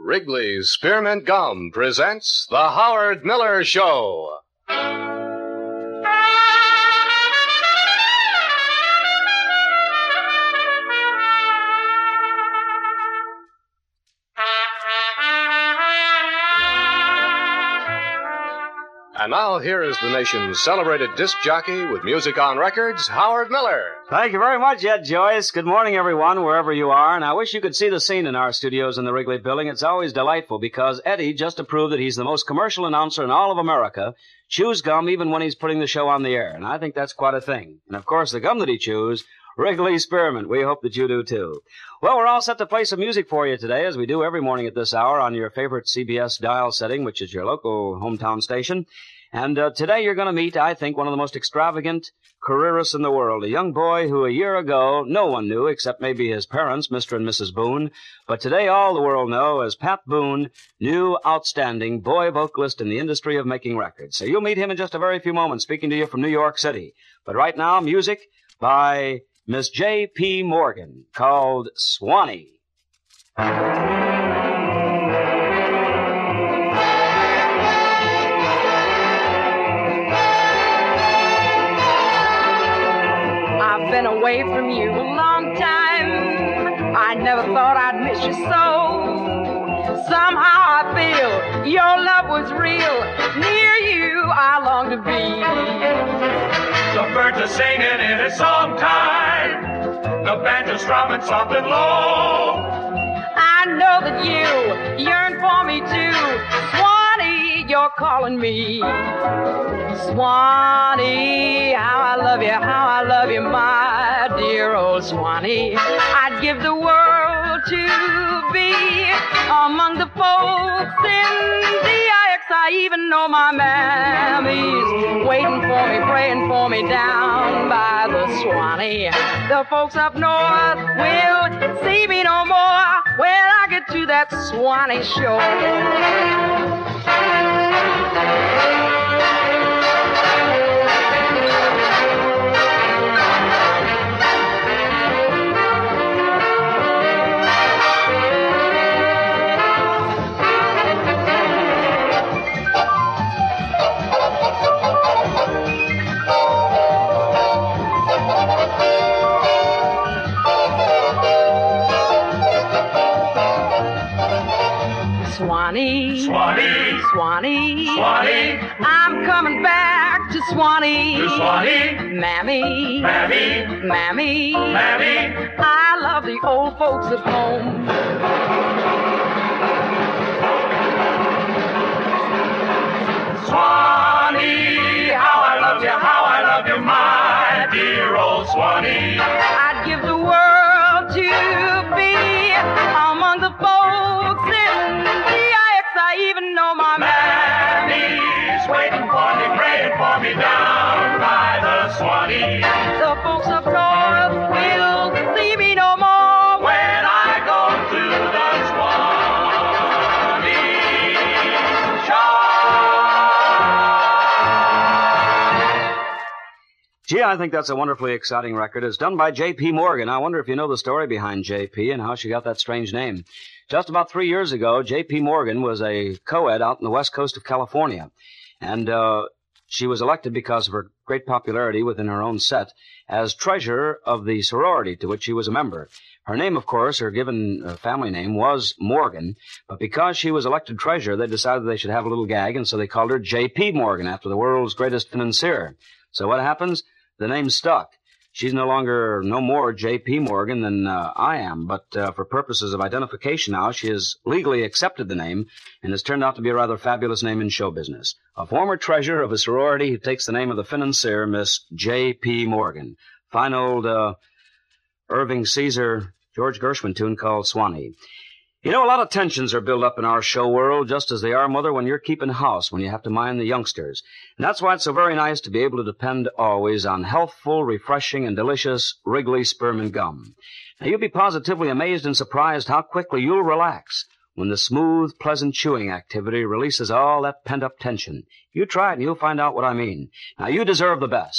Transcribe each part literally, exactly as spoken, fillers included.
Wrigley's Spearmint Gum presents The Howard Miller Show. And now, here is the nation's celebrated disc jockey with music on records, Howard Miller. Thank you very much, Ed Joyce. Good morning, everyone, wherever you are. And I wish you could see the scene in our studios in the Wrigley Building. It's always delightful because Eddie just to prove that he's the most commercial announcer in all of America chews gum even when he's putting the show on the air. And I think that's quite a thing. And, of course, the gum that he chews, Wrigley Spearmint. We hope that you do, too. Well, we're all set to play some music for you today, as we do every morning at this hour on your favorite C B S dial setting, which is your local hometown station. And uh, today you're going to meet, I think, one of the most extravagant careerists in the world, a young boy who a year ago no one knew except maybe his parents, Mister and Missus Boone. But today all the world know as Pat Boone, new outstanding boy vocalist in the industry of making records. So you'll meet him in just a very few moments, speaking to you from New York City. But right now, music by Miss J P. Morgan, called Swanee. Been away from you a long time. I never thought I'd miss you so. Somehow I feel your love was real. Near you I long to be. The birds are singing in a song time. The banjo's strumming soft and low. I know that you yearn for me too. Swanee, you're calling me. Swanee, how I love you, how I love you, my dear old Swanee. I'd give the world to be among the folks in D I X. I even know my mammy's waiting for me, praying for me down by the Swanee. The folks up north will see me no more when I get to that Swanee shore. Swanee, Swanee, Swanee, Swanee, I'm coming back to Swanee. to Swanee, Mammy, Mammy, Mammy, Mammy. I love the old folks at home. Swanee, how I love you, how I love you, my dear old Swanee. I'd give the world to be among the folks in D I X. I even know my Mammy's waiting for me, praying for me down by the Swanee. The folks up north will see me no more When I go to the Swanee shore. Gee, I think that's a wonderfully exciting record. It's done by J P. Morgan. I wonder if you know the story behind J P and how she got that strange name. Just about three years ago, J P. Morgan was a co-ed out on the west coast of California. And uh, she was elected because of her great popularity within her own set as treasurer of the sorority to which she was a member. Her name, of course, her given uh, family name was Morgan, but because she was elected treasurer, they decided they should have a little gag, and so they called her J P. Morgan after the world's greatest financier. So what happens? The name stuck. She's no longer, no more J P. Morgan than uh, I am, but uh, for purposes of identification now, she has legally accepted the name and has turned out to be a rather fabulous name in show business. A former treasurer of a sorority who takes the name of the financier, Miss J P. Morgan. Fine old uh, Irving Caesar, George Gershwin tune called Swanee. You know, a lot of tensions are built up in our show world, just as they are, Mother, when you're keeping house, when you have to mind the youngsters. And that's why it's so very nice to be able to depend always on healthful, refreshing, and delicious Wrigley Spearmint Gum. Now, you'll be positively amazed and surprised how quickly you'll relax when the smooth, pleasant chewing activity releases all that pent-up tension. You try it and you'll find out what I mean. Now, you deserve the best.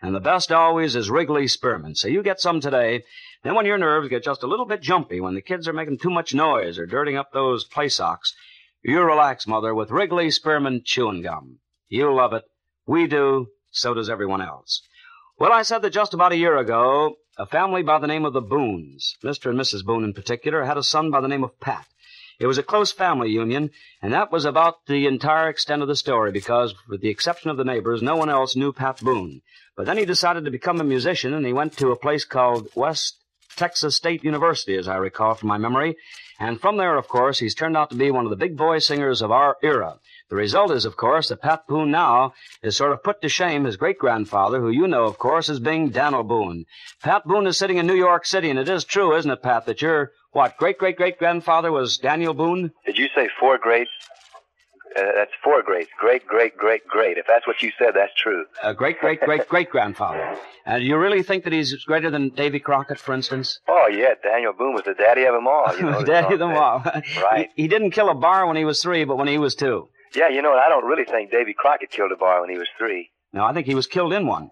And the best always is Wrigley Spearmint. So you get some today. Then when your nerves get just a little bit jumpy, when the kids are making too much noise or dirtying up those play socks, you relax, Mother, with Wrigley Spearmint Chewing Gum. You love it. We do. So does everyone else. Well, I said that just about a year ago, a family by the name of the Boones, Mister and Missus Boone in particular, had a son by the name of Pat. It was a close family union, and that was about the entire extent of the story because, with the exception of the neighbors, no one else knew Pat Boone. But then he decided to become a musician, and he went to a place called West Texas State University, as I recall from my memory. And from there, of course, he's turned out to be one of the big boy singers of our era. The result is, of course, that Pat Boone now is sort of put to shame his great-grandfather, who you know, of course, as being Daniel Boone. Pat Boone is sitting in New York City, and it is true, isn't it, Pat, that your, what, great-great-great-grandfather was Daniel Boone? Did you say four greats? Uh, that's four greats. Great, great, great, great. If that's what you said, that's true. A great-great-great-great-grandfather. And do you really think that he's greater than Davy Crockett, for instance? Oh, yeah, Daniel Boone was the daddy of them all. You know, daddy of them all. Right. He, he didn't kill a bar when he was three, but when he was two. Yeah, you know, I don't really think Davy Crockett killed a bar when he was three. No, I think he was killed in one.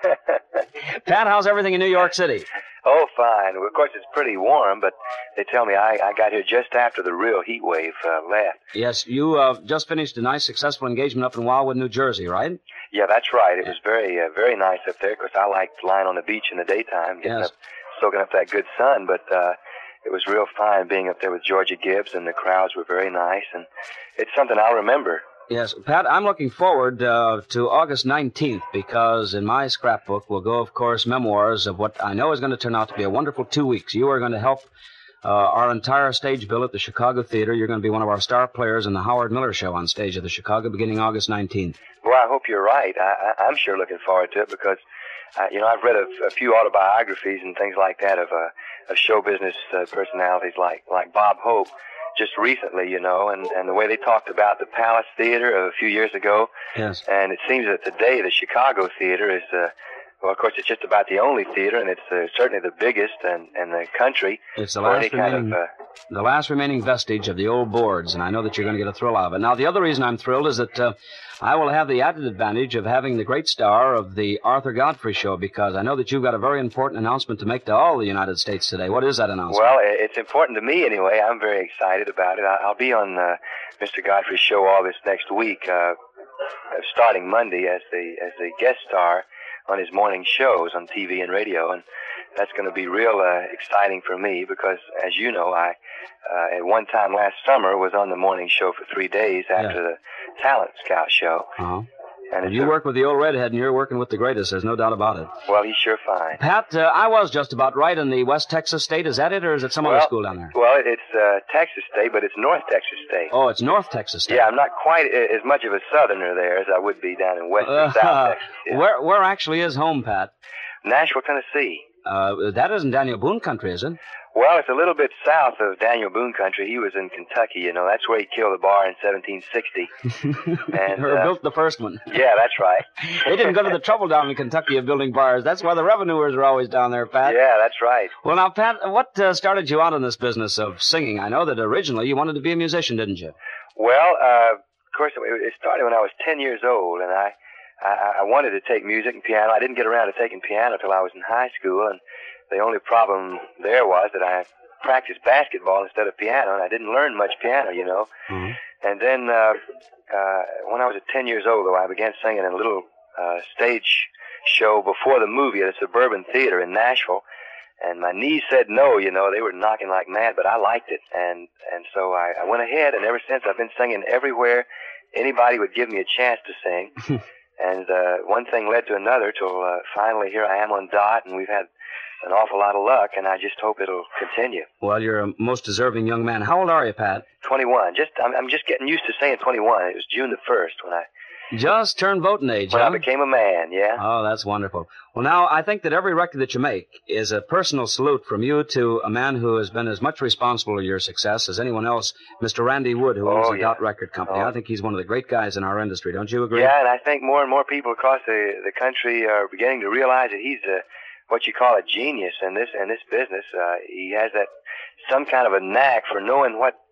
Pat, how's everything in New York City? Oh, fine. Well, of course, it's pretty warm, but they tell me I, I got here just after the real heat wave uh, left. Yes, you uh, just finished a nice, successful engagement up in Wildwood, New Jersey, right? Yeah, that's right. It was very, uh, very nice up there, because I liked lying on the beach in the daytime, getting Yes. up, soaking up that good sun, but uh, it was real fine being up there with Georgia Gibbs, and the crowds were very nice, and it's something I'll remember. Yes, Pat, I'm looking forward uh, to August nineteenth because in my scrapbook will go, of course, memoirs of what I know is going to turn out to be a wonderful two weeks. You are going to help uh, our entire stage bill at the Chicago Theater. You're going to be one of our star players in the Howard Miller Show on stage at the Chicago beginning August nineteenth. Well, I hope you're right. I, I, I'm sure looking forward to it because, uh, you know, I've read a, a few autobiographies and things like that of, uh, of show business uh, personalities like, like Bob Hope. Just recently, you know, and, and the way they talked about the Palace Theater a few years ago. Yes. And it seems that today the Chicago Theater is, uh, well, of course, it's just about the only theater, and it's uh, certainly the biggest in, in the country. It's the for last any kind remaining, of, uh, the last remaining vestige of the old boards, and I know that you're going to get a thrill out of it. Now, the other reason I'm thrilled is that uh, I will have the added advantage of having the great star of the Arthur Godfrey Show, because I know that you've got a very important announcement to make to all the United States today. What is that announcement? Well, it's important to me anyway. I'm very excited about it. I'll be on uh, Mister Godfrey's show all this next week, uh, starting Monday as the as the guest star on his morning shows on T V and radio, and that's going to be real uh, exciting for me because, as you know, I uh, at one time last summer was on the morning show for three days after Yeah. the Talent Scout show. Uh-huh. And Well, it's you a- work with the old redhead, and you're working with the greatest. There's no doubt about it. Well, he's sure fine. Pat, uh, I was just about right in the West Texas State. Is that it, or is it some other Well- school down there? Well, it's uh, Texas State, but it's North Texas State. Oh, it's North Texas State. Yeah, I'm not quite a- as much of a southerner there as I would be down in West Uh, and South Texas. Yeah. where, where actually is home, Pat? Nashville, Tennessee. Uh, that isn't Daniel Boone country, is it? Well, it's a little bit south of Daniel Boone country. He was in Kentucky, you know. That's where he killed the bar in seventeen sixty. And, or uh, built the first one. Yeah, that's right. They didn't go to the trouble down in Kentucky of building bars. That's why the revenuers are always down there, Pat. Yeah, that's right. Well, now, Pat, what uh, started you out in this business of singing? I know that originally you wanted to be a musician, didn't you? Well, uh, of course, it it started when I was ten years old, and I, I, I wanted to take music and piano. I didn't get around to taking piano till I was in high school, and the only problem there was that I practiced basketball instead of piano, and I didn't learn much piano, you know. Mm-hmm. And then uh, uh, when I was at ten years old, though, I began singing in a little uh, stage show before the movie at a suburban theater in Nashville. And my knees said no, you know. They were knocking like mad, but I liked it. And and so I, I went ahead, and ever since I've been singing everywhere anybody would give me a chance to sing. And uh, one thing led to another till uh, finally here I am on Dot, and we've had an awful lot of luck, and I just hope it'll continue. Well, you're a most deserving young man. How old are you, Pat? twenty-one. Just I'm, I'm just getting used to saying twenty-one. It was June the first when I Just turned voting age, when huh? I became a man. Yeah. Oh, that's wonderful. Well, now, I think that every record that you make is a personal salute from you to a man who has been as much responsible for your success as anyone else, Mister Randy Wood, who owns Oh, the yeah. Dot Record Company. Oh. I think he's one of the great guys in our industry. Don't you agree? Yeah, and I think more and more people across the the country are beginning to realize that he's a what you call a genius in this in this business. Uh, he has that some kind of a knack for knowing what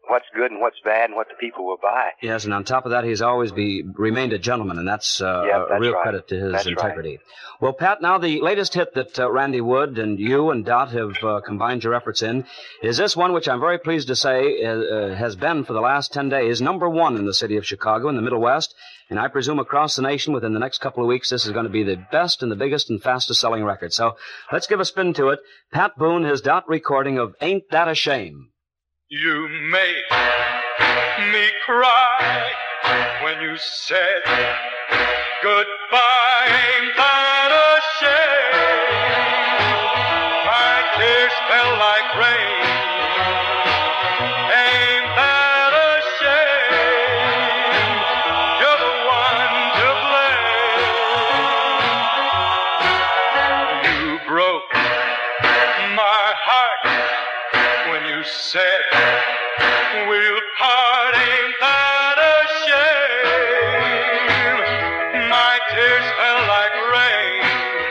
what's good and what's bad and what the people will buy. Yes, and on top of that, he's always be remained a gentleman, and that's, uh, Yep, a that's real right. credit to his That's integrity. right. Well, Pat, now the latest hit that uh, Randy Wood and you and Dot have uh, combined your efforts in is this one, which I'm very pleased to say uh, uh, has been for the last ten days number one in the city of Chicago in the Middle West, and I presume across the nation within the next couple of weeks this is going to be the best and the biggest and fastest selling record. So let's give a spin to it. Pat Boone, his Dot recording of Ain't That a Shame. You made me cry when you said goodbye. Ain't that a shame? My tears fell like rain. Ain't that a shame? You're the one to blame. You broke my heart when you said we'll part. Ain't that a shame? My tears fell like rain.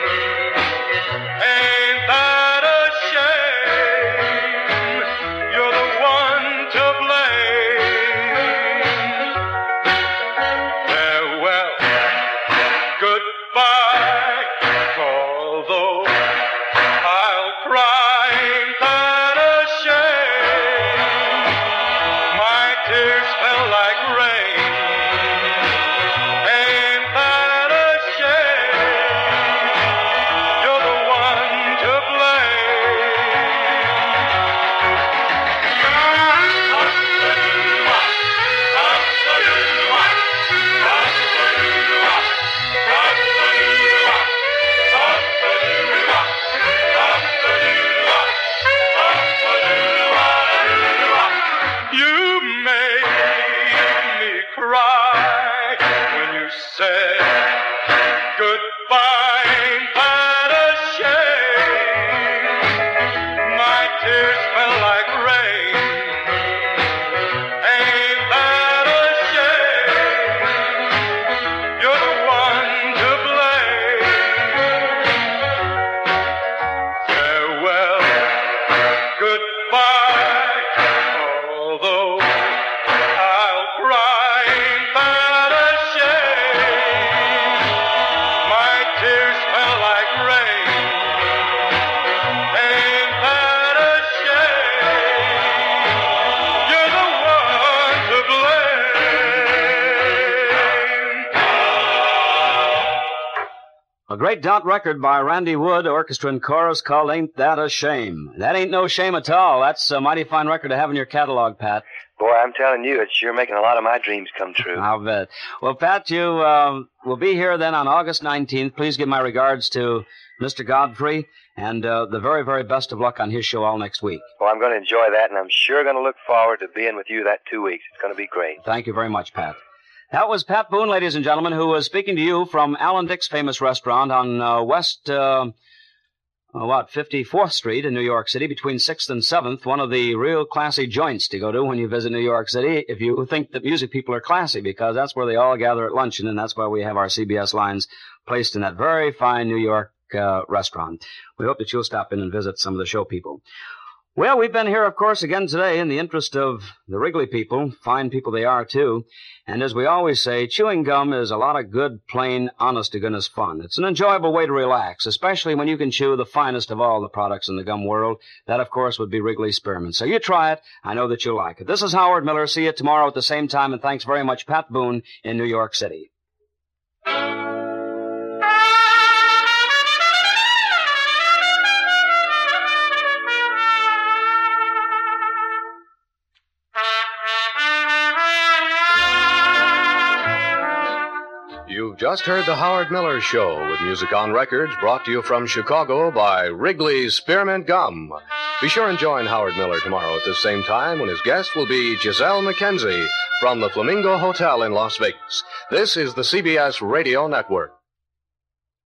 Ain't that a shame? You're the one to blame. Farewell, goodbye, although I'll cry. Ain't that a shame? My tears fell like rain. Ain't that a shame? You're the one to blame. You made me cry when you said goodbye. Ain't that a shame? My tears fell like rain. Ain't that a shame? You're the one to blame. Farewell, goodbye, although I'll cry. Ain't that a shame? My tears fell like rain. Ain't that a shame? You're the one to blame. A great Dot record by Randy Wood, orchestra and chorus, called Ain't That a Shame. That ain't no shame at all. That's a mighty fine record to have in your catalog, Pat. Boy, I'm telling you, it's sure making a lot of my dreams come true. I'll bet. Well, Pat, you um, will be here then on August nineteenth. Please give my regards to Mister Godfrey, and uh, the very, very best of luck on his show all next week. Well, I'm going to enjoy that, and I'm sure going to look forward to being with you that two weeks. It's going to be great. Thank you very much, Pat. That was Pat Boone, ladies and gentlemen, who was speaking to you from Alan Dick's famous restaurant on uh, West, uh, uh, what, fifty-fourth Street in New York City, between sixth and seventh, one of the real classy joints to go to when you visit New York City, if you think that music people are classy, because that's where they all gather at luncheon, and that's why we have our C B S lines placed in that very fine New York uh, restaurant. We hope that you'll stop in and visit some of the show people. Well, we've been here, of course, again today in the interest of the Wrigley people. Fine people they are, too. And as we always say, chewing gum is a lot of good, plain, honest-to-goodness fun. It's an enjoyable way to relax, especially when you can chew the finest of all the products in the gum world. That, of course, would be Wrigley Spearmint. So you try it. I know that you'll like it. This is Howard Miller. See you tomorrow at the same time, and thanks very much, Pat Boone in New York City. You've just heard The Howard Miller Show with music on records brought to you from Chicago by Wrigley's Spearmint Gum. Be sure and join Howard Miller tomorrow at this same time when his guest will be Giselle McKenzie from the Flamingo Hotel in Las Vegas. This is the C B S Radio Network.